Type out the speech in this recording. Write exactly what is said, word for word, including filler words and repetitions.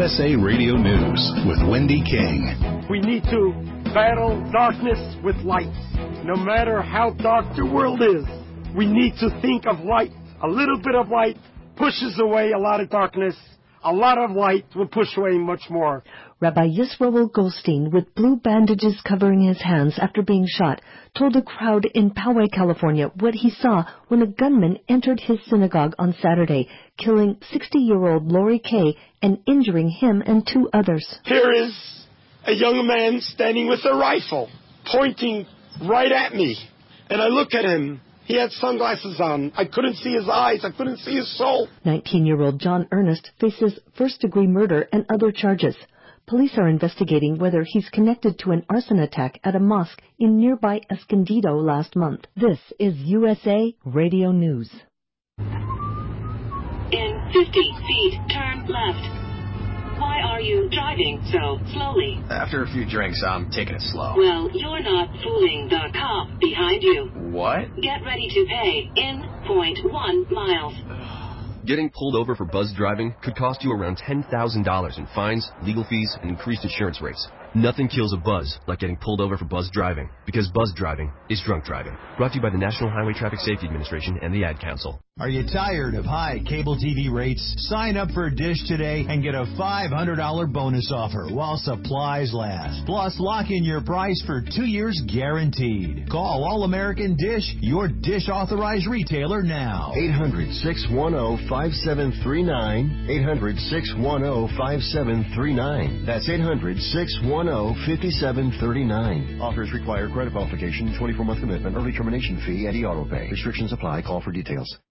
S A Radio News with Wendy King. We need to battle darkness with light. No matter how dark the world is, we need to think of light. A little bit of light pushes away a lot of darkness. A lot of light will push away much more. Rabbi Yisroel Goldstein, with blue bandages covering his hands after being shot, told a crowd in Poway, California, what he saw when a gunman entered his synagogue on Saturday, killing sixty-year-old Lori Kay and injuring him and two others. Here is a young man standing with a rifle, pointing right at me. And I look at him. He had sunglasses on. I couldn't see his eyes. I couldn't see his soul. nineteen-year-old John Ernest faces first-degree murder and other charges. Police are investigating whether he's connected to an arson attack at a mosque in nearby Escondido last month. This is U S A Radio News. In fifty feet, turn left. Why are you driving so slowly? After a few drinks, I'm taking it slow. Well, you're not fooling the cop behind you. What? Get ready to pay in point one miles. Getting pulled over for buzz driving could cost you around ten thousand dollars in fines, legal fees, and increased insurance rates. Nothing kills a buzz like getting pulled over for buzz driving, because buzz driving is drunk driving. Brought to you by the National Highway Traffic Safety Administration and the Ad Council. Are you tired of high cable T V rates? Sign up for Dish today and get a five hundred dollars bonus offer while supplies last. Plus, lock in your price for two years guaranteed. Call All American Dish, your Dish authorized retailer now. eight hundred, six one zero, five seven three nine. eight hundred, six one zero, five seven three nine. That's eight hundred, six one zero, five seven three nine. Offers require credit qualification, twenty-four month commitment, early termination fee, and e-auto pay. Restrictions apply. Call for details.